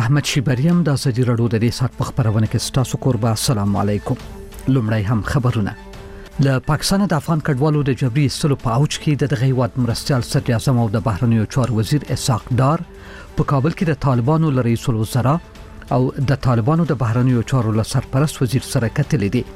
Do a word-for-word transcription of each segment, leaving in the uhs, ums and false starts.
احمد شیبریم د ازادي رادیو د دې سات په خبرونه کې ستاسو قربا. السلام علیکم. لومړی هم خبرونه. له پاکستان د افغان کډوالو د جبري ایستلو په اوج کې د دغه هیواد مرستیال صدر اعظم او د بهرنیو چارو وزیر اسحاق ډار په کابل کې د طالبانو له رئیس الوزرا او د طالبانو د بهرنیو چارو له سرپرست وزیر سره کتلې دي.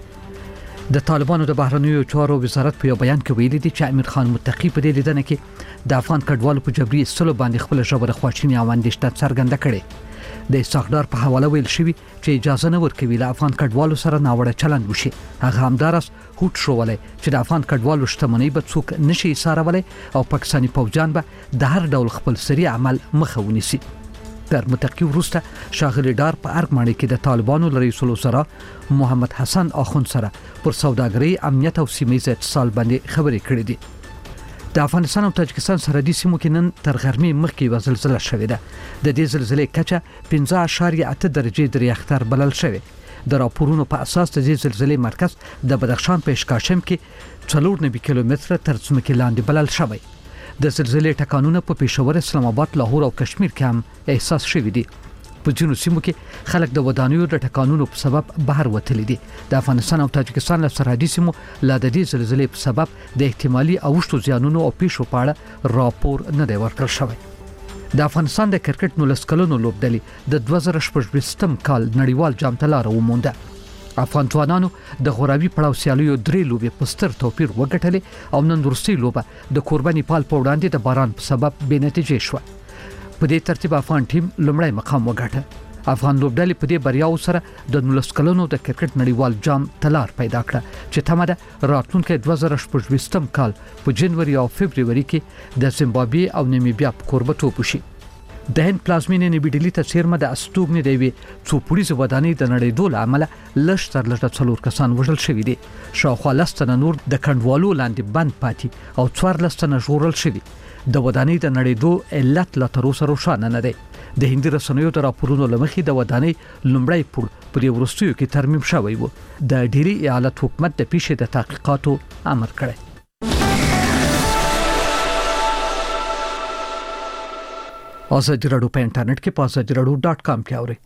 د طالبانو د بهرنیو چارو وزارت په یو بیان کې ویلي دي چې امیر خان متقی په دې لیدنه کې د افغان کډوالو په جبري ایستلو باندې خپل ژوره خواشیني او اندېښنه څرګنده کړې. د اسحاق ډار په حواله ویل شوی چې اجازه نه ورکوي له افغان کډوالو سره ناوړه چلند وشي. هغه همدارس هوټ شوولای چې د افغان کډوالو شتمنۍ به څوک نشي سارولای او پاکستاني پوځیان به د هر ډول خپل سری عمل مخه ونیسي. تر متقی وروسته شاغلی ډار په ارګماني کې د طالبانو رئیس الوزرا محمد حسن اخوند سره پر سوداګرۍ، امنیت او سیمه‌ییز اتصال باندې خبرې کړې دي. د افغانستان او تاجکستان سرحدي سیمو کې نن تر غرمې مخکې یوه زلزله شوې ده. د دې زلزلې کچه پنځه اعشاریه اته درجې د ریاختر بلل شوې. د راپورونو په اساس د دې زلزلې مرکز د بدخشان په اشکاشم کې څلور نوي کیلومتره تر ځمکې لاندې بلل شوی. د زلزلې ټکانونه په پېښور، اسلام آباد، لاهور او کشمیر کې هم احساس شوي دي. په ځینو سیمو کې خلک د ودانیو د ټکانونو په سبب بهر وتلي دي. د افغانستان او تاجکستان له سرحدي سیمو لا د دې زلزلې په سبب د احتمالي اوښتو زیانونو او پیښو په اړه راپور نه دی ورکړل شوی. د افغانستان د کرکټ نولس کلنو لوبډلې د دوه زره شپږ کال نړیوال جام ته لاره ومونده. افغان ځوانانو د غوراوي پړاو سیالیو درې لوبې په ستر توپیر وګټلې او نن وروستۍ لوبه د کوربه نیپال په وړاندې د باران په سبب بې نتیجې شوه. په دې ترتیب افغان ټیم لومړی مقام وګاټه. افغان لوبډلې په دې بریاو سره د نولس کلنو د کرکټ نړیوال جام تلار پیدا کړه چې تمه ده راتلونکي دوه زره شپږ کال په جنوري او فبروري کې د زیمبابوې او نامیبیا په کوربتوب وشي. د هند پلازمینې نیوي ډیلي ته څیرمه د استوګنې د یوې څو پوړیزې ودانۍ د نړېدو له امله لږ تر لږه څلور کسان وژل شوي دي. شاوخوا لس تنه نور د کنډوالو لاندې بند پاتې او څوارلس تنه ژغورل شوي. د ودانۍ د نړېدو علت لا تر اوسه روښانه نه دی. د هندي رسنیو د راپورونو له مخې د ودانۍ لومړی پوړ په دې وروستیو کې ترمیم شوی و. د ډیلي ایالت حکومت د پیښې د تحقیقاتو امر کړی. ازادي رادیو په انټرنیټ کې په ازادي رادیو ډاټ کام کې اورئ.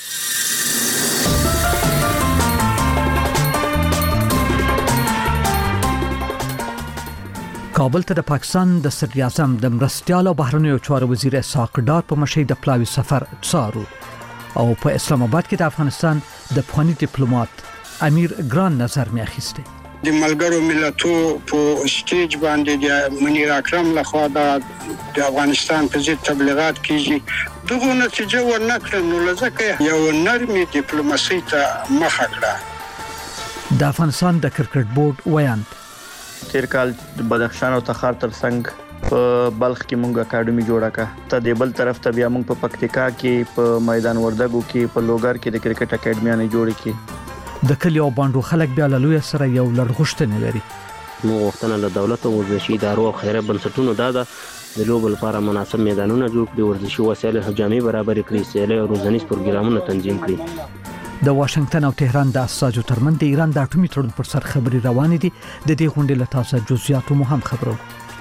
کابل ته د پاکستان د صدر اعظم د مرستیال او بهرنیو چارو وزیر اسحاق ډار په مشي د پلاوي سفر څارو او په اسلام آباد کې د افغانستان د پخوانی ډیپلوماټ امیر ګران نظر می اخیسته. د ملګرو ملتو په سټیج باندې د منیر اکرم لخوا د افغانستان په ضد تبلیغات کیږي. دغه نتیجه ورنکړه نو لزکه یو نرمي ډیپلوماسي ته مخه کړه. د افغانستان د کرکټ بورډ ویاند تیر کال بدخشان او تخار ترڅنګ په بلخ کې مونږه اکیډمي جوړه کړه. ته د بل طرف ته بیا مونږ په پکتیکا کې په میدان وردګو کې په لوګر کې د کرکټ اکیډمیانې جوړې کړې. د کلیو باندې خلک بیا له لوی سره یو لړغښتنه لري. نو غوښتنه له دولت او ورزشي ادارو او خیریه بنسټونو دا ده د لوبو لپاره مناسب میدانونه جوړ کړي، ورزشي وسایل او جامې برابر کړي، سیالي او روزنیز پروګرامونه تنظیم کړي. د واشنگټن او تهران د اساسو ترمن د ایران د اټومي تړون پر سر خبري روانې دي. د دې غونډې له تاسو جزئیات مو هم خبرو.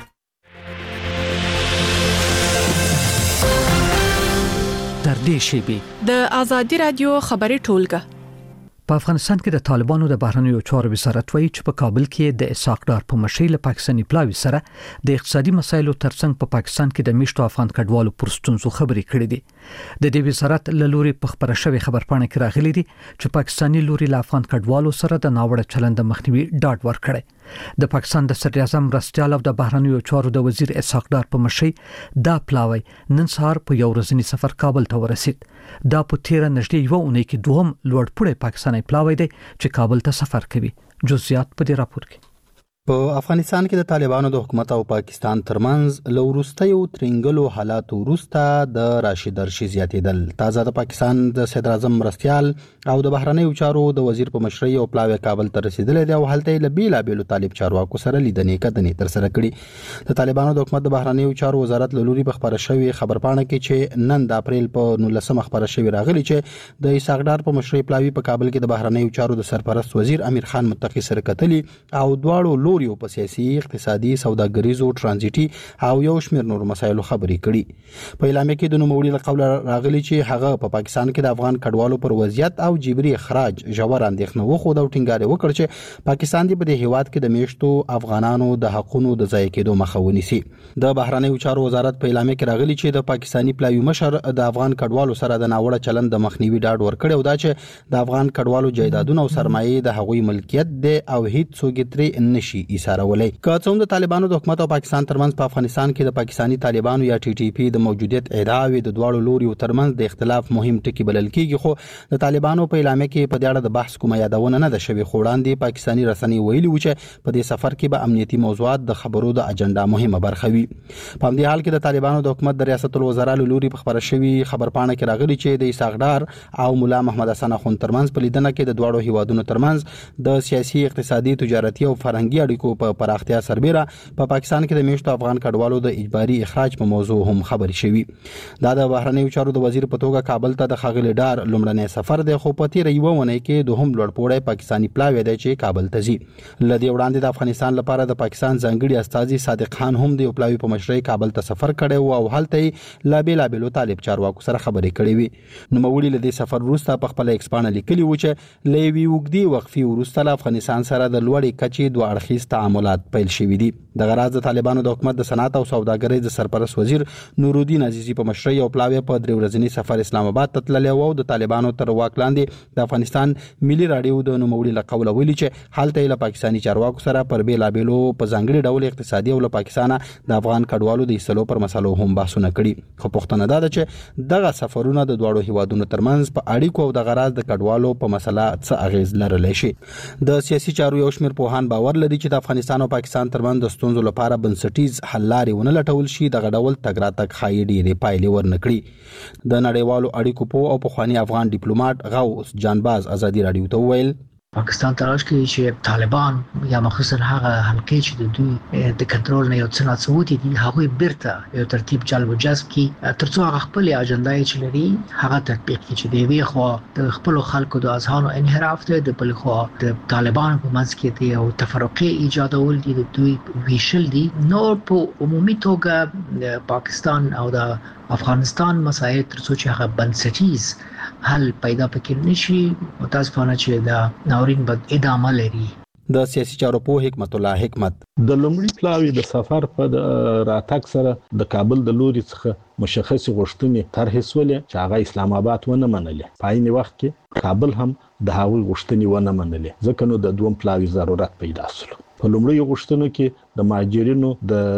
تر دې شی به د ازادي رادیو خبري ټولګه. په افغانستان کې د طالبانو د بهرنیو چارو وزارت وایي چې په کابل کې د اسحاق ډار په مشي له پاکستاني پلاوي سره د اقتصادي مسایلو ترڅنګ په پاکستان کې د میشتو افغان کډوالو پر ستونزو خبرې کړې دي. د دې وزارت له لوري په خبره شوی خبرپاڼه کې راغلي دي چې پاکستاني لوري له افغان کډوالو سره د ناوړه چلند مخنیوي ډاډ ورکړي. د پاکستان د صدر اعظم مرستیال او د بهرنیو چارو د وزیر اسحاق ډار په مشي دا پلاوی نن سهار په یو ورځنی سفر کابل ته ورسید. دا په تیر نږدې یو اونۍ کې دوهم لوړپوړی پاکستاني پلاوی دی چې کابل ته سفر کوي. جزئیات په دې راپور کې. په افغانستان کې د طالبانو د حکومت او پاکستان ترمنځ لوروستیو ترنګلو حالات وروسته د راشد ارشي زیاتېدل. تازه د پاکستان د صدر اعظم مرستیال او د بهرنیو چارو د وزیر په مشرۍ او پلاوی کابل ته رسیدلې دی او هلته له بیلابېلو طالب چارواکو سره لیدنې کتنې تر سره کړې. د طالبانو د حکومت د بهرنیو چارو وزارت له لوري په خبره شوی خبرپاڼه کې چې نن د اپریل په نولسمه خبره شوی راغلی چې د اسحاق ډار په مشرۍ پلاوی په کابل کې د بهرنیو چارو د سرپرست وزیر امیر خان متقی سره کتلې او دواړو لوري په سیاسي اقتصادي سوداګریزو ترانزیټي او یو شمېر نور مسایلو خبرې کړي په اعلامیه کې د نوموړي له قوله راغلي چې هغه په پاکستان کې د افغان کډوالو پر وضعیت او جبري اخراج ژور اندېښنه وښوده او ټینګار وکړ چې پاکستان دی په دې هیواد کې د میشتو افغانانو د حقوقو د ضایع کېدو مخه ونیسي د بهرنیو چارو وزارت په اعلامیه کې راغلي چې د پاکستانی پلاوی مشر د افغان کډوالو سره د ناوړه چلند د مخنیوي ډاډ ورکړی او دا چې د افغان کډوالو جایدادونه او سرمایې د هغوی ملکیت دی او هیڅ څوک ترې نشي ایسارولای که څوم د طالبانو د حکومت او پاکستان ترمنځ په افغانستان کې د پاکستانی طالبانو یا ټي ټي پی د موجودیت ادعا وي د دواړو لوري ترمنځ د اختلاف مهم ټکی بلل کیږي خو د طالبانو په اعلامیه کې په دې اړه د بحث کومه یادونه نه ده شوې خو وړاندې پاکستانی رسنۍ ویلي و چې په دې سفر کې به امنیتي موضوعات د خبرو د اجنډا مهمه برخه وي په همدې حال کې د طالبانو د حکومت د ریاست الوزرا لوري په خبره شوی خبرپاڼه کې راغلي چې د اسحاقدار او مولا محمد حسن اخوند ترمنځ په لیدنه کې د دواړو هیوادونو ترمنځ د سیاسي اقتصادي تجارتي او فرهنګي اړیکو په پراختیا سربېره په پاکستان کې د میشتو افغان کډوالو د اجباري اخراج په موضوع هم خبرې شوي دا د بهرنیو چارو د وزیر په توګه کابل ته د ښاغلي ډار لومړنی سفر دی خو په تیر یو ونه کې دوهم لوړپوړی پاکستانی پلاوی دی چې کابل ته ځي لدی وړاندې د افغانستان لپاره د پاکستان ځانګړي استاذي صادق خان هم د پلاوی په مشرۍ کابل ته سفر کړی او هلته لا بیل بیلو طالب چارواکو سره خبرې کړې وي نو مولي له دې سفر وروسته په خپل ایکسپانه لیکلي و چې لوي وګدي وقفي وروسته له افغانستان سره د لوړې کچې دوه اړخیز تعاملات پیل شوي دي د غراز د طالبانو د حکومت د صنعت او سوداګرۍ د سرپرست وزیر نورالدین عزیزي په مشرۍ او پلاوی په درې ورځنی سفر اسلام آباد ته تللی و د طالبانو تر واک لاندې د افغانستان ملي رادیو د نوموړي له قوله ویلي چې حالته له پاکستانی چارواکو سره پر بیل بیلو په ځانګړي ډول اقتصادي او له پاکستانه د افغان کډوالو د ایستلو پر مسلو هم بحثونه کړي خو پښتنه ده چې دغه سفرونه د دواړو هیوادونو ترمنځ په اړیکو او د غراز د کډوالو په مسله څه اغیز لرلی شي د سیاسي چارو یو شمېر پوهان باور لري چې د افغانستان او پاکستان ترمنځ د ستونزو لپاره بنسټیز حل لارې ونه لټول شي دغه ډول تګ راتګ ښایي ډېرې پایلې ورنکړي د نړیوالو اړیکو په او پخوانی افغان ډیپلوماټ غوث جانباز ازادي رادیو ته وویل پاکستان تلاش کوي چې طالبان یا مخصوصا هغه حلقې چې د دوی د کنټرول نه یو څه ناڅوتي دي هغه بیرته یو ترتیب جلب و جذب کی ترڅو هغه خپل اجنډا چې لري هغه تطبیق کړي چې دی وی خو د خپل خلکو د اذهانو انحراف ته د بل خو د طالبان په منځ کې دی او تفرقه ایجادول دي د دوی ویشل دي نو په عمومي توګه پاکستان او د افغانستان مسایل ترڅو چې هغه بنسټیز حل پیدا پکې نشي متاسفانه چې دا ناورین بد ادامه لري د سیاسي چارو په حکمت الله حکمت د لومړي پلاوی د سفر په راتګ سره د کابل د لوري څخه مشخص غوښتنې طرح سولې چې هغه اسلام آباد ونه منلې په عین وخت کې کابل هم د هغوی غوښتنې ونه منلې ځکه نو د دوم پلاوی ضرورت پیدا شو په لومړي غوښتنو کې د مهاجرینو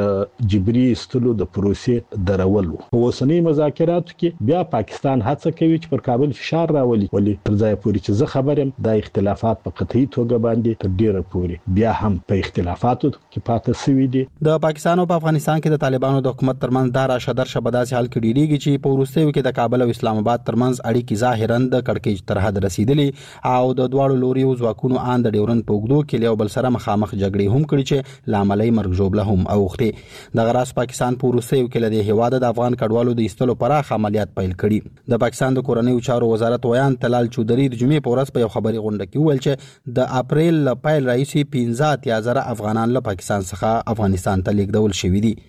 د جبري استلو د پروسې درول په اوسنۍ مذاکراتو کې بیا پاکستان هڅه کوي چې پر کابل فشار راولي ولې تر ځای پورې چې زه خبرم د اختلافات په قطعي توګه باندې تر ډیره پورې بیا هم په اختلافاتو کې پاتې شوی دي د پاکستان او په افغانستان کې د طالبانو د حکومت ترمنځ دا راشه درشه په داسې حال کې ډیریږي چې په وروستیو کې د کابل او اسلام آباد ترمنځ اړیکې ظاهرا د کړکېچ تر حد رسیدلې او د دواړو لوريو ځواکونو ان د ډیورن په اوږدو کې یو بل سره مخامخ جګړې هم کړې چې لاملای مرګ ژوبله هم اوختي د غراس پاکستان په وروستیو کې له هیواد د افغان کډوالو د ایستلو پراخ عملیات پیل کړي د پاکستان د کورنیو چارو وزارت ویان تلال چودري د جمعې په ورځ په یو خبري غونډه کې ویل چې د اپریل ل پیل رئیسي پنځه اتیا زره افغانان له پاکستان څخه افغانستان ته لیږدول شوي دي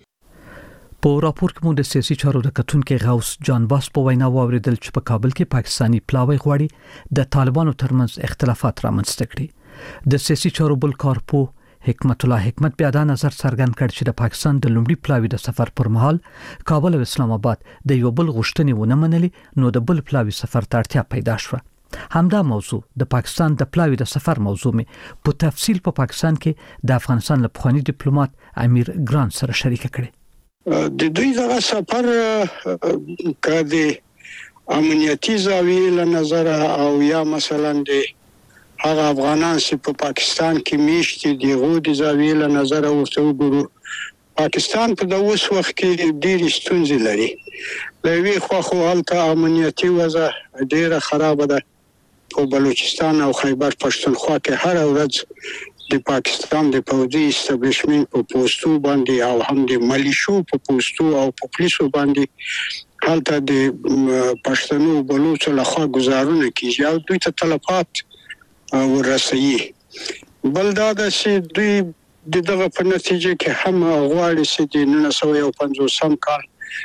په راپور کې مو د سیاسي چارو د کتونکو غوث جانباز په وینا واوریدل چې په کابل کې پاکستانی پلاوی غواړي د طالبانو ترمنځ اختلافات رامنځته کړي د سیاسي چارو بل کارپو حکمت الله حکمت بیا دا نظر څرګند کړ چې د پاکستان د لومړي پلاوی د سفر پر مهال کابل او اسلام آباد د یو بل غوښتنې ونه منلې نو د بل پلاوی سفر ته اړتیا پیدا شوه همدا موضوع د پاکستان د پلاوی د سفر موضوع می په تفصیل په پا پاکستان کې د افغانستان له پخوانی ډیپلوماټ امیر ګران سره شریک کړي د دوی دغه سفر کړي امنیتي زاویې له نظر او یا مثلا د هغه افغانان چې په پاکستان کې میشتي دي غو د زاویې له نظر ورته وګورو پاکستان په د اوس وخت کې ډېری ستونزې لري لوي خو خو هلته امنیتي وضع ډېره خراب ده په بلوچستان او خیبر پښتونخوا کې هر ورځ د پاکستان د پوځي استابلیشمنت په پوسټو باندې او هم د ملیشو په پوسټو او په پولیسو باندې هلته د پښتنو بلوچو لخوا گزارونه کیږي او دوی ته تلفات ورسوي بل دا چې دوی د دغه په نتیجه کې هم غواړي چې د نولس سوه یو پنځوسم کال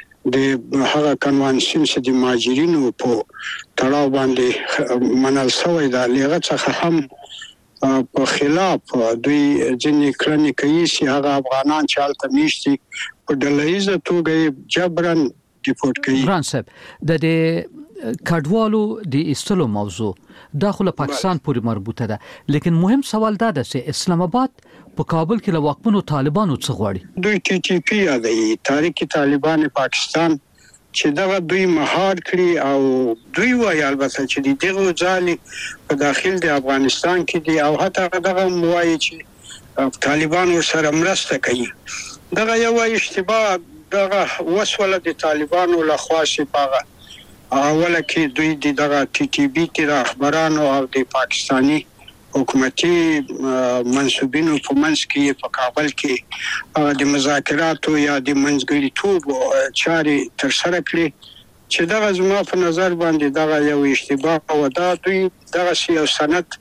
د هغه کنوانسیون چې د مهاجرینو په تړاو باندې منل شوی دا لغه څخه هم په خلاف دوی ځینې کړنې کوي چې هغه افغانان چې هلته میشتي په ډلهیزه توګه جبرن ډیپورټ کوي. ګران صاحب د دې کډوالو د ایستلو موضوع داخله پاکستان پورې مربوطه ده لیکن مهم سوال دا ده چې اسلام آباد په کابل کې له واکمنو طالبانو څخه غواړي دوی ټي ټي پی یادوي تاریخي طالبان پاکستان چې دا دوی مهار کړی او دوی وايي البته چې دغه ځالي په داخل د افغانستان کې دي او حتی دغه موایي چې طالبان سره مرسته کوي. دغه یو اشتباه دغه وسوله د طالبانو له خوا شپه اوله کې دوی دغه ټي ټي بي کې رهبرانو او د پاکستاني حکومتي منسوبینو په منځ کې په کابل کې د مذاکراتو یا د منځګړیتوب چارې تر سره کړې چې دغه زما په نظر باندې دغه یو اشتباه او دا دوی دغه یو سند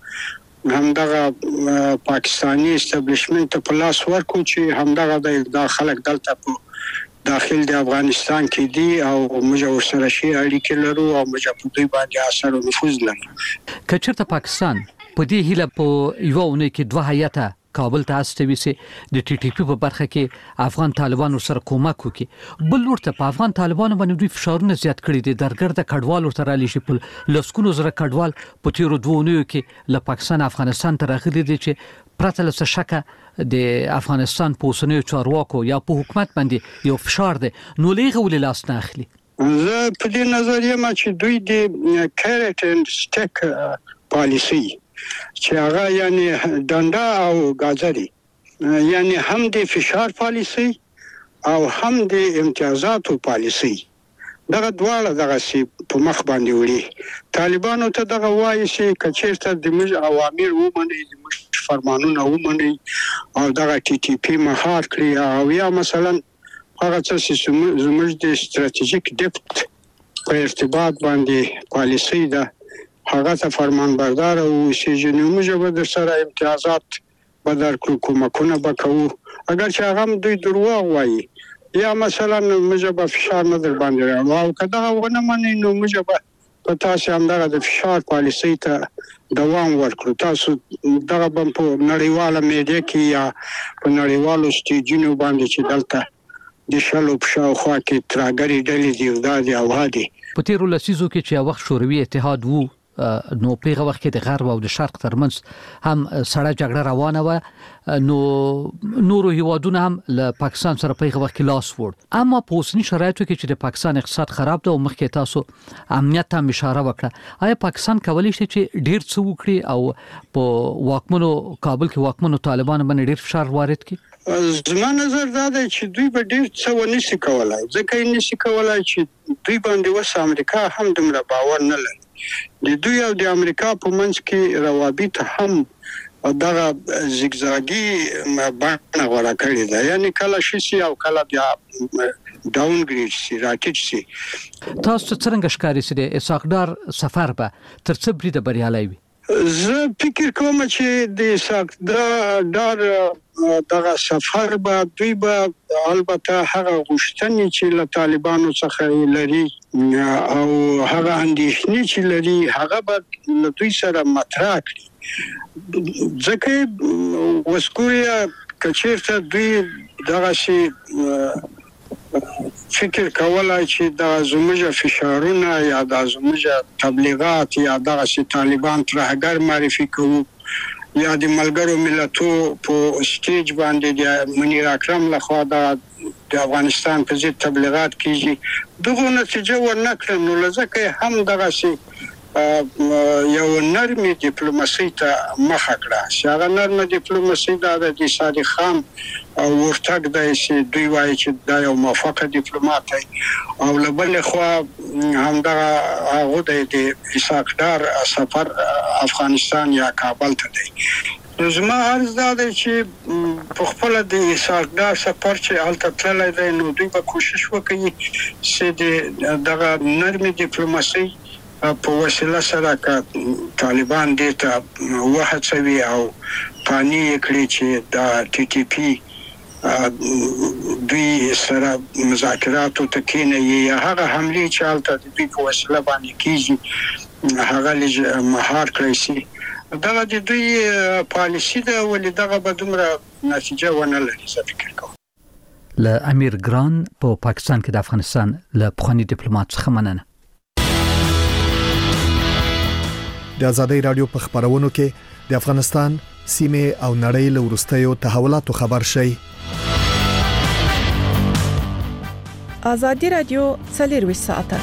هم دغه پاکستاني استابلیشمنت په لاس ورکو چې هم دغه د خلک دلته په داخل د افغانستان کې دي او موږ سره شي اړیکې لرو او موږ په دوی باندې اثر او نفوذ لرو. کچرته پاکستان په دې هیله په یو ونه کې دوه هیئته کابل ته استوي سي د ټي ټي پی په برخه کې افغان طالبانو سره کومک وکي بل ورته په افغان طالبانو باندې دوی فشارونه زیات کړي دي درګرد کډوال ورته رالي شي په لسکونو زره کډوال په تیرو دوه نو کې له پاکستان افغانستان ته راغلي دي چې پرته له شکه د افغانستان په اوسنیو چارواکو یا په حکومت باندې یو فشار دی نو لغه ولې لاس نه اخلي. زه په دې نظر یم چې دوی د کیرټ اند سټیک پالیسی چې هغه یعنی دنده او غاځري یعنی هم د فشار پالیسی او هم د امتیازاتو پالیسی دغه دواړه دغه سي په مخ باندې وړي. طالبانو ته دغه وایي چې کچېرته د موږ اوامر ومني د موږ فرمانونه ومني او دغه ټي ټي پی مهار کړی او یا مثلا هغه څه زموږ د استراتیژیک ډیپت په ارتباط باندې پالیسی ده هغه ته فرمان بردار او چې موږ به در سره امتیازات به درکړو کومکونه به کوو اگر چې هغه دوی دروغ وایي یا مثلا موږ به فشار نه در باندې راوړو او کدا ونه مني نو موږ به په تاسو هم دغه د فشار پالیسی ته دوام ورکړو. تاسو دغه په نړیواله میډیا کې یا په نړیوالو سټیجونو باندې چې دلته د شلو په شاوخوا کې تراګری ډلې دی دا دی او هادي په تیرو لسیزو کې چې وخت شوروي اتحاد وو نو پیغه وخت کې د غرب او د شرق ترمنځ هم سړه جګړه روانه و نو نورو هیوادونو هم له پاکستان سره پیغه وخت کې لاس وړ اما په اوسنی شرایطو کې چې د پاکستان اقتصاد خراب ده او مخکې تاسو امنیت ته اشاره وکړه آیا پاکستان کولی شي چې ډیر څه وکړي او په واکمنو کابل کې واکمنو طالبان باندې ډیر فشار وارد کړي؟ زما نظر دا دی چې دوی به ډیر څه ونشي کولای ځکه یې نشي کولای چې دوی باندې وس امریکا هم دومره باور نه لري. د دوی او د امریکا په منځ کې روابط هم دغه زیګزاګي باندې غوړه کړی ده یعنی کله شي او کله بیا ډاون ګریډ شي راکټ شي. تاسو څنګه ښکاري چې د اسحاقدار سفر به تر څه بریده بریالي وي؟ زه فکر کوم چې د اسحاقدار دغه سفر به دوی به البته هغه غوښتنې چې له طالبانو څخه لري او هغه اندېښنې چې لري هغه به له دوی سره مطرح کړي ځکه وسکوریا کچېرته دوی دغه شي فکر کولای چې د زموږ فشارونه یا د زموږ تبلیغات یا د طالبان ترهګر معرفي کوو یا د ملګرو ملتو په سټیج باندې د منیر اکرم لخوا د افغانستان په ضد تبلیغات کیږي دغه نتیجه ورنکړه نو لکه هم دغه شي یو نرمي ډیپلوماسي ته مخه کړه چې هغه نرمه ډیپلوماسي د صادق خان او ورتګ د چې دوی وایي چې دا یو موافقه ډیپلوماټ دی او له بل خوا همدغه هغه د اسحاقدار سفر افغانستان یا کابل ته دی. زما عرض دا دی چې په خپل د اسحاقدار سفر چې هلته تللی دی نو دوی به کوشش وکړي چې دغه نرمي ډیپلوماسي په وسیله سره که طالبان دې ته وهڅوي او قانوني کړی چې د ټي ټي پی دوی سره مذاکرات او تکینه یا هغه حمله چې حالت د دوی په وسیله باندې کیږي هغه لږ مهار کړی شي دا د دوی پالیسي ده ولې دغه به دومره نتیجه ونه لري زه فکر کوم. له امیر ګران په پا پاکستان کې د افغانستان له پخوانی ډیپلوماټ څخه مننه. د ازادۍ رادیو په خبرونو کې د افغانستان سیمه او نړۍ له ورستیو تحولاتو خبر شي. ازادي رادیو څلور ساعته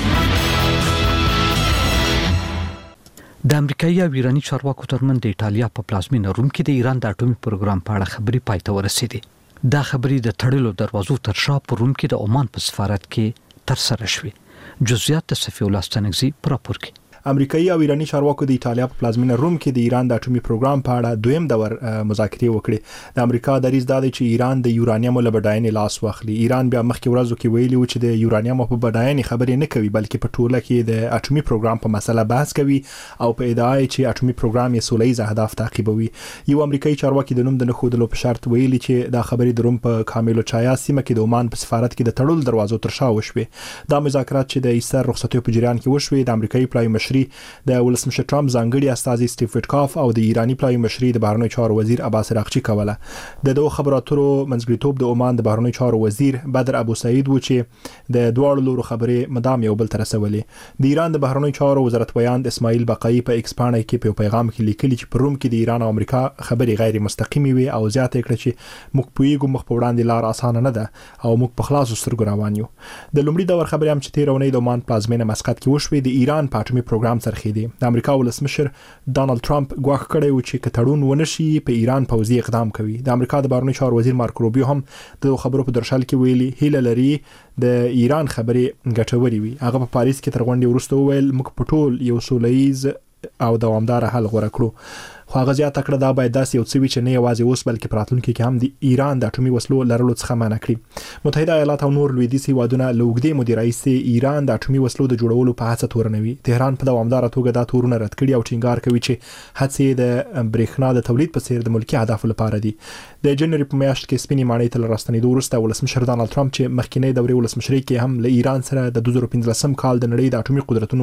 د امریکایي او ایراني چارواکو ترمنځ د ایټالیا په پلازمینه روم کې د ایران د اټومي پروګرام په اړه خبري پای ته ورسېدې. دا خبري د تړلو دروازو تر شا په روم کې د عمان په سفارت کې تر سره شوې. جزئیات د صفی الله ستنګزي پر راپور کې. امریکایي او ایراني چارواکو د ایټالیا په پلازمینه روم کې د ایران د اټومي پروګرام په اړه دویم دور مذاکرې وکړې. د امریکا دریځ دا دی چې ایران د یورانیم له بډاینې لاس واخلي. ایران بیا مخکې ورځو کې ویلي و چې د یورانیم په بډاینې خبرې نه کوي بلکې په ټوله کې د اټومي پروګرام په مسله بحث کوي او په ادعا چې اټومي پروګرام یې سولهییز اهداف تعقیبوي. یو امریکایي چارواکي د نوم د نخودلو په شرط ویلي چې دا خبرې د روم په کاملو چایا سیمه کې د عمان په سفارت کې د تړلو دروازو تر شا وشوي. دا مذاکرات چې د ایستر رخصتیو په جریان کې وشوي د امریکایي پلای مشري د ولسمشر ټرمپ ځانګړي استازي سټیو وټکاف او د ایرانی پلای مشري د بهرنیو چارو وزیر عباس راغچي کوله. د دوه خبراتو منځګړیتوب د عمان د بهرنیو چارو وزیر بدر ابو سعید و چې د دواړو لورو خبرې مدام یو بل تر رسولې. د ایران د بهرنیو چارو وزارت ویاند اسماعیل بقایي په ایکس پاڼه کې په پیغام کې لیکلي چې په روم کې د ایران او امریکا خبرې غیر مستقیمي وي او زیاته کړه چې موږ پویګو مخ په وړاندې لار اسانه نه ده او موږ په خلاصو سترګو روان یو. د لومړي دور خبرې هم چې تیرونې د عمان پلازمینه مسقط کې وشوې د ایران په اټومي پروګرام سرخېدي. د امریکا ولسمشر ډانلډ ټرمپ ګواښ کړی و چې کتړون ونشي په ایران پوځي اقدام کوي. د امریکا د بهرنیو چارو وزیر مارک روبیو هم د خبرو په درشل کې ویلي هیله لري د ایران خبرې ګټوري وي. هغه په پاریس کې تر غونډې وروسته وویل موږ په ټول یو سولهییز او دوامدار حل غوړه کړو. خو هغه زیاته کړه دا باید داسې یو څه وي چې نه یوازې اوس بلکې په راتلونکي کې هم د ایران د اټومي وسلو لرلو څخه منع کړي. متحده ایالات او نور لویدیځ هیوادونه له اوږدې مودې راهیسې ایران د اټومي وسلو د جوړولو په هڅه تورنوي. تهران په دوامداره توګه دا تورونه رد کړي او ټینګار کوي چې هڅې د برېښنا د تولید په څیر د ملکي اهدافو لپاره دي. د جنوري په میاشت کې سپینې ماڼۍ ته راستنېدو وروسته ولسمشر ډانلډ ټرمپ چې مخکینی دورې ولسمشرۍ کې هم له ایران سره د دوه زره پنځلسم کال د نړۍ د اټومي قدرتونو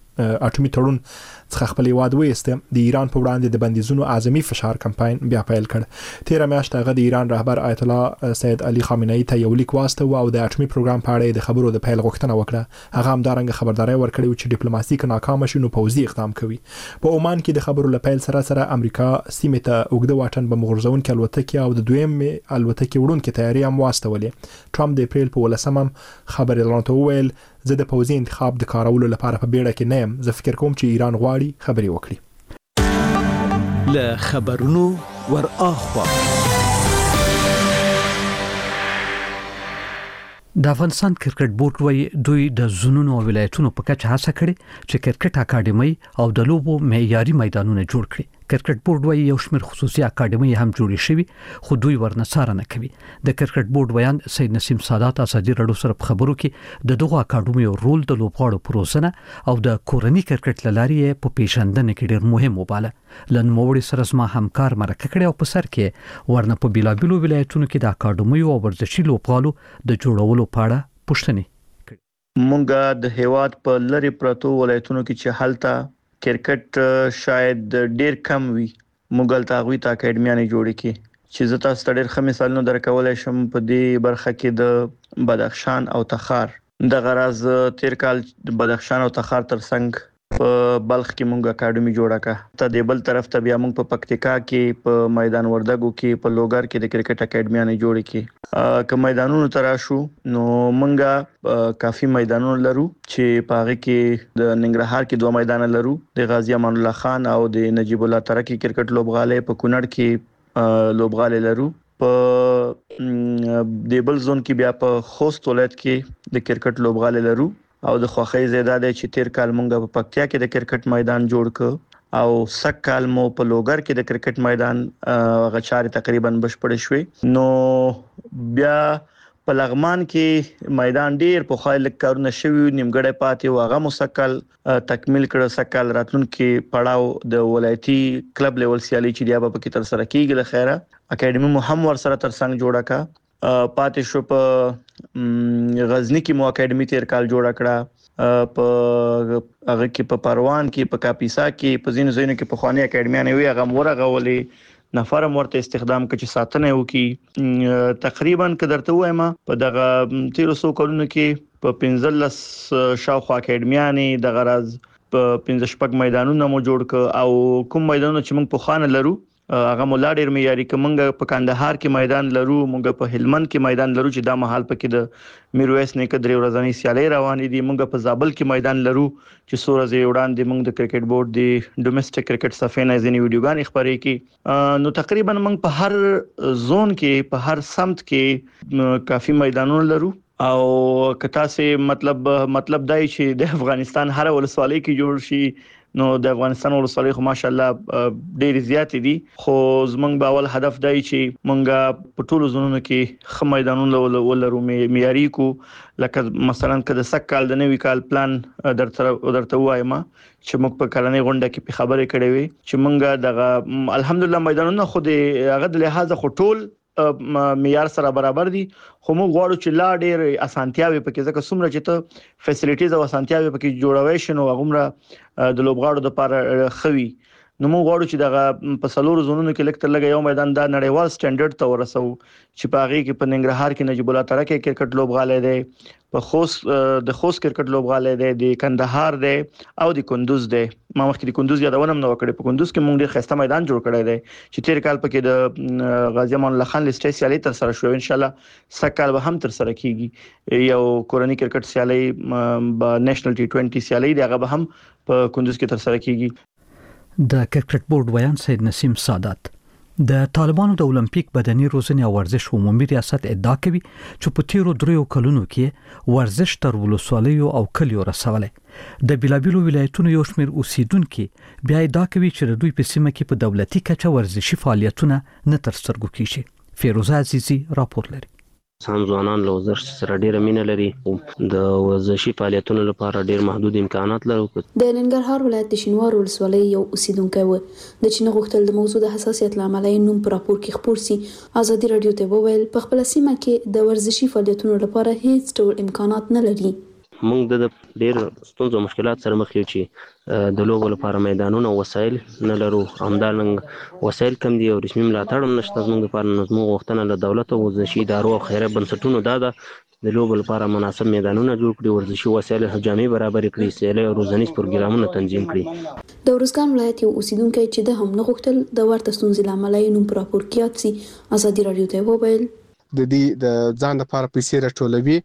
اټومي تړون څخه خپل هیواد وایسته د ایران په وړاندې د بندیزونو اعظمي فشار کمپاین بیا پیل کړ. تیر میاشت هغه د ایران رهبر آیت الله سید علي خامنه‌ای ته یو لیک واستاوه او د اټومي پروګرام په اړه د خبرو د پیل غوښتنه وکړه. هغه هم دارنګ خبرداري ورکړې چې ډیپلوماسي کې ناکام شي نو پوځي اقدام کوي. په عمان کې د خبرو له پیل سره سره امریکا سیمه ته اوږده واټن به مغرضون کې الوتکې او د دویم الوتکې وړونکو تیاری هم واستولې. ټرمپ د اپریل په ولسمه خبر اعلان ته وویل زه د پوځي انتخاب د کارولو لپاره په بیړه کې نه یم. زه فکر کوم چې ایران غواړي خبرې وکړي. له خبرونو ور اخوا د افغانستان کرکټ بورډ وایي دوی د زونونو او ولایتونو په کچه هڅه کړې چې کرکټ اکاډمي او د لوبو معیاري میدانونه جوړ کړي. کرکټ بورډ وایي یو شمېر خصوصي اکاډمي هم جوړې شوي خو دوی ورنڅاره نه کوي. د کرکټ بورډ ویان سید نسیم سادات ازادي رادیو سره په خبرو کې د دغه اکاډمیو رول د لوبغاړو پروسنه او د کورنۍ کرکټ لاري په پیژندنه کې ډېر مهم وباله. لن موړي سره زما همکار مرکه کړي او په سر کې ورنه په بیلابیلو ولایتونو کې د اکاډمیو او ورزشي لوبغاړو د جوړولو په اړه پوښتنه کړې. مونږه د هیواد په لری پرتو ولایتونو کې چې حالته کرکټ شاید ډیر کم وي مګل تاغوي تا اکیډمیانه جوړې کی چې زه تاسو ته ډیر ښه مثالونه درکولای شم. په دې برخه کې د بدخشان او تخار د غراز تیر کال د بدخشان او تخار ترڅنګ په بلخ کې مونږه اکیډمي جوړه کا. ته د بل طرف ته بیا مونږ په پکتیکا کې په میدان وردګو کې په لوګر کې د کرکټ اکیډمیانه جوړې کی. که میدانونو تراشو نو مونږه کافي میدانونه لرو چې پاغه کې د ننګرهار کې دوه میدان لرو د غازی امان الله خان او د نجیب الله ترکی کرکټ لوبغاله په کونړ کې لوبغاله لرو. په دیبل زون کې بیا په خوست ولایت کې د کرکټ لوبغاله لرو او د خوخی زیاده د چې تیر کال مونږه په پکتیا کې د کرکټ میدان جوړ ک او سک کال مو په لوګر کې د کرکټ میدان غچاري تقریبا بشپړ شوی. نو بیا په لغمان کې میدان ډیر په خایل کارونه شوی نیمګړی پاتې او هغه مسکل تکمیل کړه سکل راتلونکو پړاو د ولایتي کلب لیول سیالي چې دی په کې تر سره کیږي له خیره اکیډمي محمد سره تر څنګ جوړه کا پاتې شو په غزنی کې مو اکیډمي تیر کال جوړه کړه په هغه کې په پروان کې په کاپیسا کې په زینو زینو کې په خواني اکیډمیانه وی هغه مورغه ولې نفر مرته استخدام کړي ساتنه وکي تقریبا کدرته وایم په دغه تیر سو کلونو کې په پنځلس شاوخوا اکیډمیانه د غرض په پنځه شپږ میدانونه مو جوړ ک او کوم میدانونه چې موږ په خانه لرو هغه مولا ډیر معیاري کومنګ په کندهار کې میدان لرو موږ په هلمند کې میدان لرو چې دا محل پکې د میرویس نیکه درې ورځنی سیالي روانې دي موږ په زابل کې میدان لرو چې سورزه وړاندې موږ د کرکټ بورډ دی ډومېسټک کرکټ صفینه ځینې ویډیوګان خبرې کی نو تقریبا موږ په هر زون کې په هر سمت کې کافي میدانونه لرو او کتا سه مطلب مطلب دای چې د افغانستان هر ولسوالۍ کې جوړ شي نو د افغانستان ولسوالۍ خو ماشاءالله ډېر زیات دي خو زمونږ باول هدف دی چې مونږه په ټولو زونونو کې خ میدانونه ولرو معیاري کو لکه مثلا کله سکهال د نوي کال پلان درته درته وایم چې موږ په کلنۍ غونډه کې په خبرې کړې وي چې مونږه دغه الحمدلله میدانونه خو د هغه د لحاظه خو ټول معیار سره برابر دي خو موږ غواړو چې لا ډېر اسانتیاوي پکې ځکه څومره چې ته فیسیلیټیز او اسانتیاوي پکې جوړوي شنو هغه د لوبغاړو لپاره خوي نو موږ غواړو چې دغه په سلور زونونو کې لکه لګي یو میدان د نړیوال سټانډرډ ته ورسو چې په هغه کې په ننګرهار کې نجیب الله تره کې کرکټ لوبغاړي دي په خوست د خوست کرکټ لوبغاړي دي د کندهار دي او د کندوز دي ما مخکې د کندوز یادونه نو وکړې په کندوز کې موږ ډېر خسته میدان جوړ کړی دی چې تیر کال پکې د غازی امان الله خان لیسټ سیالي تر سره شو ان شاء الله سکهال به هم تر سره کیږي یو کورنی کرکټ سیالي په نېشنل ټي ټوئنټي سیالي دی هغه به هم په کندوز کې تر سره کیږي د کرکټ بورډ ویان سید نسیم سادات د طالبانو د اولمپیک بدني روزنې او ورزش عمومي ریاست ادعا کوي چې په تیرو دریو کلونو کې ورزش تر ولسوالیو او کلیو رسولې د بلابلو ولایتونو یو شمېر اوسیدونکو بیا ادعا کوي چې د دوی په سیمه کې په دولتي کچه ورزشي فعالیتونه نه تر سترګو کیږي فیروزه عزیزی راپور لري سم ځوانان له ورزش سره ډیره مینه لري د ورزشي فعالیتونو لپاره ډیر محدود امکانات لري د ننګرهار ولایت د شینوار ولسوالۍ یو اوسیدونکی و د چین غوښتل د موضوع د حساسیت لامل یې نوم پر راپور کې خبر سي ازادي رادیو ته وویل په خپل سیمه کې د ورزشي فعالیتونو لپاره هیڅ ډول امکانات نه لري موږ د ډیر ستونزو مشکلات سره مخ یو چې د لوبو لپاره میدانونه او وسایل نه لرو همدارنګ وسایل کم دي او رسمي ملاتړ هم نشته زموږ لپاره نظم غوښتنه له دولت او ورزشي ادارو او خیریه بنسټونو دا د لوبو لپاره مناسب میدانونه جوړ کړي ورزشي وسایل جامې برابر کړي سیالي او روزنیز پروګرامونه تنظیم کړي د ورزګان ولایت یو اوسیدونکی چې د هم نه غوښتل د ورته ستونزې لامل یې نوم پر راپور کې یاد سي ازادي رادیو ته وویل د دې د ځان لپاره پیسې راټولوي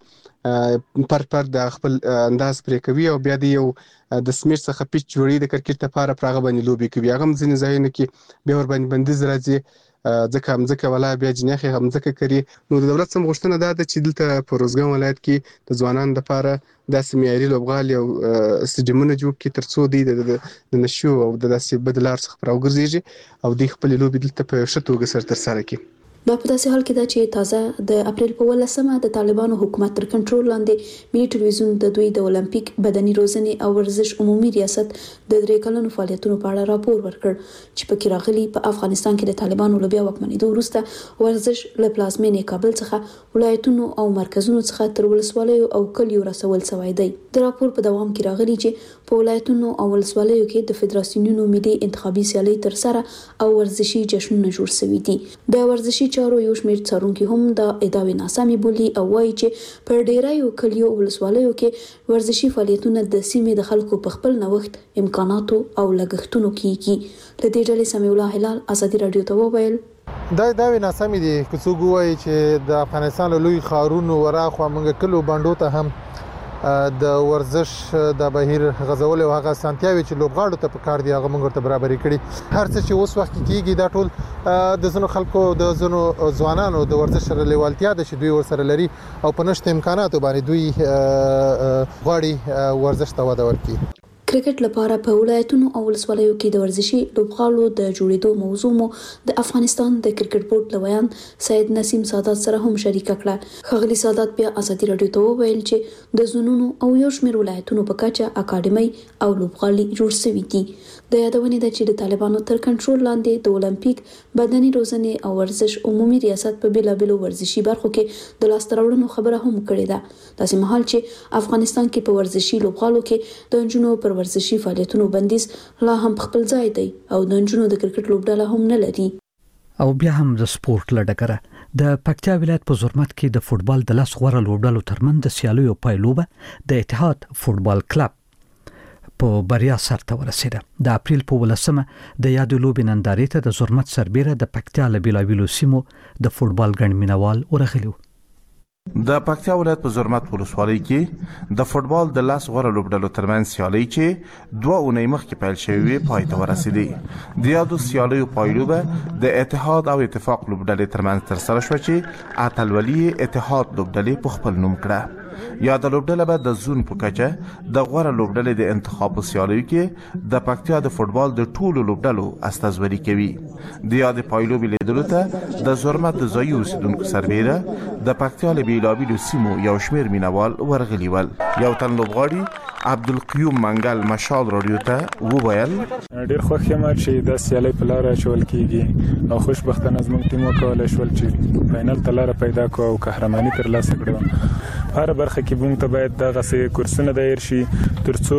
پر پر د خپل انداز پرې کوي او بیا د یو د سمیر څخه پیچ جوړي د کرکټ لپاره پراغه باندې لوبي کوي هغه ځینې ځایونه کې به ور باندې بندیز راځي ځکه هم ځکه ولا بیا جنخي هم ځکه کوي نو د دولت سم غوښتنه ده چې دلته په روزګان ولایت کې د ځوانانو لپاره د سیمایي لوبغالي او سټډیمونه جوړ کړي ترڅو د نشو او د داسې بدلار څخه راوګرځي او د خپل لوبي دلته په شتوګه سر تر سره کوي دا په داسې حال کې ده چې تازه د اپریل په ولسمه د طالبانو حکومت تر کنټرول لاندې ملي ټلویزیون د دوی د اولمپیک بدني روزنې او ورزش عمومي ریاست د درې کلونو فعالیتونو په اړه راپور ورکړ چې پکې راغلي په افغانستان کې د طالبانو لوبیا وکمنېدو وروسته ورزش له پلازمینې کابل څخه ولایتونو او مرکزونو څخه تر ولسوالیو او کلیو رسول شوی دی د راپور په دوام کې راغلي چې په ولایتونو او ولسوالیو کې د فدراسیونونو ملي انتخابي سیالي تر سره او ورزشي جشنونه جوړ شوي دي د ورزشي چارو یو شمېر څارونکي هم د ادعاوې ناسمې بولي او وایي چې پر ډیرایو کلیو ولسوالیو کې ورزشي فعالیتونه د سیمې د خلکو په خپل نوښت امکاناتو او لګښتونو کېږي له دې ډلې سمیع الله هلال ازادي رادیو ته وویل دا دا ناسمې دي که څوک وایي چې د افغانستان لوی خارونو وراخوا موږ کلو باندې ته هم د ورزش د بهیر غزول او هغه سانتیاوي چې لوبغاړو ته په کار دی هغه موږ ته برابرې کړي هر څه چې اوس وخت کېږي دا ټول د زنو خلکو د زنو ځوانانو د ورزش سره لیوالتیا د شي دوی ورسره لري او په نشته امکاناتو باندې دوی غواړي ورزش ته وده ورکړي کرکټ لپاره په ولایتونو او ولسوالیو کې د ورزشي لوبغالو د جوړېدو موضوع مو د افغانستان د کرکټ بورډ لویان سید نسیم سادات سره هم شریک کړه. خغلی سادات بیا ازادي رادیو ته وویل چې د زونونو او یو شمېر ولایتونو په کچه اکاډمي او لوبغالي جوړ شوي دي. د یادونې ده چې د طالبانو تر کنټرول لاندې د اولمپیک بدني روزنې او ورزش عمومي ریاست په بیلابېلو ورزشي برخو کې د لاسته راوړنو خبره هم کړې ده. داسې مهال چې افغانستان کې په ورزشي لوبغالو کې د نجونو پر ورزشي فعالیتونو بندیز لا هم خپل ځای دی او د نجونو د کرکټ لوبډله هم نه لري. او بیا هم د سپورت لډګره د پکتیا ولایت په زرمت کې د فوتبال د لاس غوړه لوبډلو ترمن د سیالیو پایلوبه د اتحاد فوتبال کلب په بریا سرته ورسیده. د اپریل په ولسمه د یاد لوبې نندارې ته د زرمت سربېره د پکتیا له بیلابېلو سیمو د فوتبال ګڼ مینوال ورغلي. د پکتیا ولایت په زرمت ولسوالۍ کې د فوتبال د لاس غوړه لوبډلو ترمنځ سیالي چې دوه اونۍ مخکې پیل شوې پای ته ورسېدې. د یادو سیالیو پایلوبه د اتحاد او اتفاق لوبډلې ترمنځ ترسره شوه چې اتلولي اتحاد لوبډلې په خپل نوم کړه. یاد لوبډله به د زون په کچه د غوړه لوبډلې د انتخاب سیالیو کې د پکتیا د فوتبال د ټولو لوبډلو استازوري کوي. د یاد پایلوبې لیدلو ته د زرمت د ځایي اوسیدونکو سربېره د پکتیا له بیلابېلو سیمو یو شمېر مینوال ورغلي ول. یو تن لوبغاړي عبدالقیوم منګل مشال رادیو ته وویل ډېر خوښ یم چې د سیالۍ په لاره اچول کیږي او خوشبختانه زموږ ټیم وکولای شول چې فاینل ته لاره پیدا کړو او قهرماني ترلاسه کړو. هر برخه کې موږ ته باید دغه څه کورسونه دایر شي ترڅو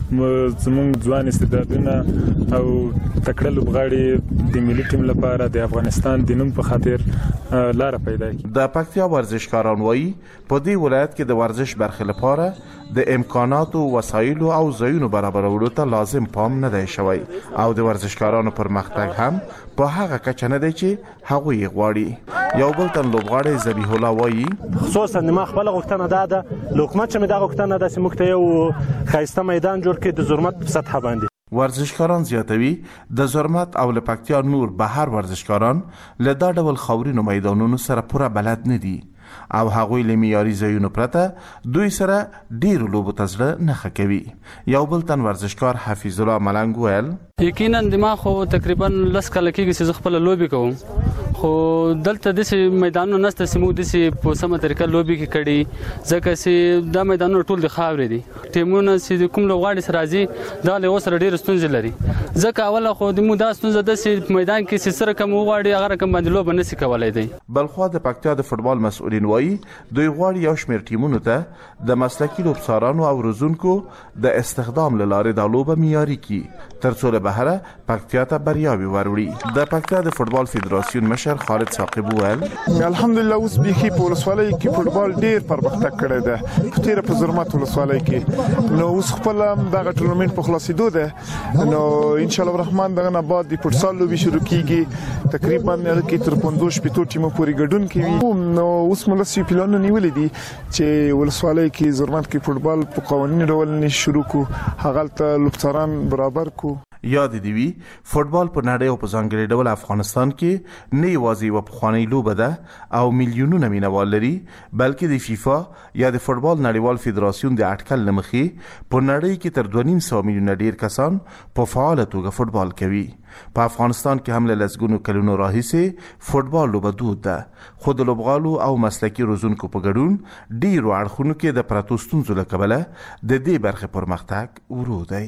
زموږ ځوان استعدادونه او تکړه لوبغاړي د ملي ټیم لپاره د افغانستان د نوم په خاطر لاره پیدا کړي. د پکتیا ورزشکاران وایي په دې ولایت کې د ورزش برخې لپاره د امکاناتو وسایلو او ځایونو برابرولو ته لازم پام نه دی شوی او د ورزشکارانو پرمختګ هم په هغه کچه نه دی چې هغوی غواړي. یو بل تن لوبغاړی ذبیح الله وایي خصوصا ما خپل غوښتنه ده د حکومت چې مې دا غوښتنه ده چې موږ ته یو ښایسته میدان جوړ کړي د زرمت په سطح باندې. ورزشکاران زیاتوي د زرمت او له پکتیا نور بهر ورزشکاران له دا ډول خاورینو میدانونو سره پوره بلد نه دي او هغوی له معیاري ځایونو پرته دوی سره ډیرو لوبو ته زړه نه ښه کوي. یو بل تن ورزشکار حفیظ الله ملنګ ویل یقینا دما خو تقریبا لس کال کېږي چې خپل لوبي کوم خو دلته د میدانونو نسته سیمو د سي په سمه طریقه لوبي کې کړي ځکه چې دا میدانونه ټول د خاورې دي. ټیمونه چې کوم لوغاړي سره راځي دا له وسره ډیر ستونزې لري ځکه اوله خو د مو دا ستونزه د سي میدان کې سره کوم وغاړي هغه رقم باندې لوب نه سي کولای دی. بلخو د پکتیا د فوتبال مسؤلین وایي دوی غواړي یو شمېر ټیمونو ته د مسلکي لوبسارانو او روزونکو د استخدام له لارې د لوبه معیاري کړي ترڅو له بهره پکتیا ته بریاوې وروړي. د پکتیا د فوتبال فدراسیون مشر خالد ثاقب ویل الحمدلله اوس بيخي په ولسوالۍ کې فوتبال ډیر پرمختګ کړی دی. په تیره په زرمت ولسوالۍ کې نو اوس خپل دغه ټورنمنت په خلاصېدو ده نو ان شاء الله الرحمن دغه نه بعد د فوتسال لوبي شروع کیږي تقریبا کې تر پنځوس شپږ ټیمو پورې ګډون کوي. نو اوس ملسي پلان نیولې دي چې ولسوالۍ کې زرمت کې فوتبال په قوانیني ډول شروع کو هغه ته لوبساران برابر کو. یاد دی وی فوتبال په نړۍ او په ځانګړي ډول افغانستان کې نه یوازې یو پخوانی لوبه ده او میلیونونه مینوال لري بلکې د فیفا یا د فوتبال نړیوال فدراسیون د اټکل لمخې په نړۍ کې تر دوه نیم سوه میلیونه ډیر کسان په فعال توګه فوتبال کوي. په افغانستان کې هم له لسګونو کلونو راهیسې فوتبال لوبه دود ده خو د لوبغالو او مسلکي روزونکو په ګډون ډیرو اړخونو کې د پرتو ستونزو له کبله د دې برخې پرمختګ ورو دی.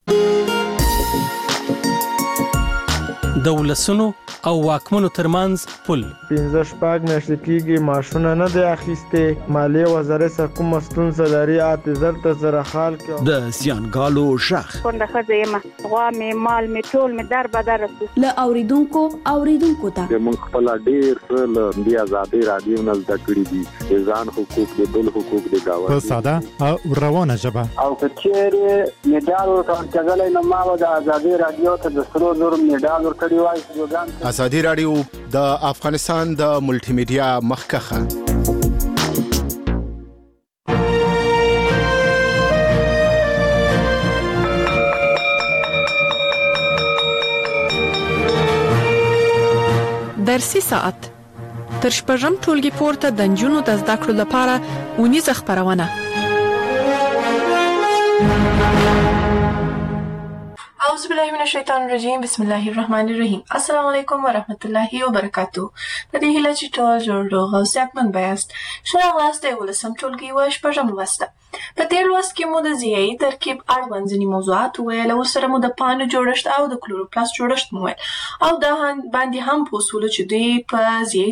د ولسونو او واکمنو ترمنځ پل پنځه شپږ میاشتې کېږي معاشونه نه دی اخیستې مالیې وزارت څخه کومه ستونزه لري اته زر ته زره خال کې د زیانګالو غږ کونډه ښځه یم غوا مې مال مې ټول مې در بدر له اوریدونکو اوریدونکو ته موږ خپل ډېر څه له دې ازادي رادیو نه زده کړي دي د ځان حقوق د بل حقوق د گاونډي په ساده او روانه ژبه او کچېره میډال ورکړل نو ما د ازادي رادیو ته د سرو زر میډال ورکړی وای. ازادي رادیو د افغانستان د ملټي میډیا مخکخه درسي ساعت تر شپږم ټولګي پورته د نجونو د زده کړو لپاره ونیزه خبرونه اعوذ بالله من الشیطان الرجیم بسم الله الرحمن الرحیم. السلام علیکم و رحمت الله و برکاته. د دې هیله چې ټول جوړ روغ او صحتمند بیاست. ښه راغلاست د یولسم ټولګي و شپږم لوسته. په تېر لوست کې مو د ضیایي ترکیب اړوند ځینې موضوعات وویل او ورسره مو د پاڼو جوړښت او د کلوروپلاست جوړښت مو ویل او دا باندې هم په اصولو چې دوی په ضیایي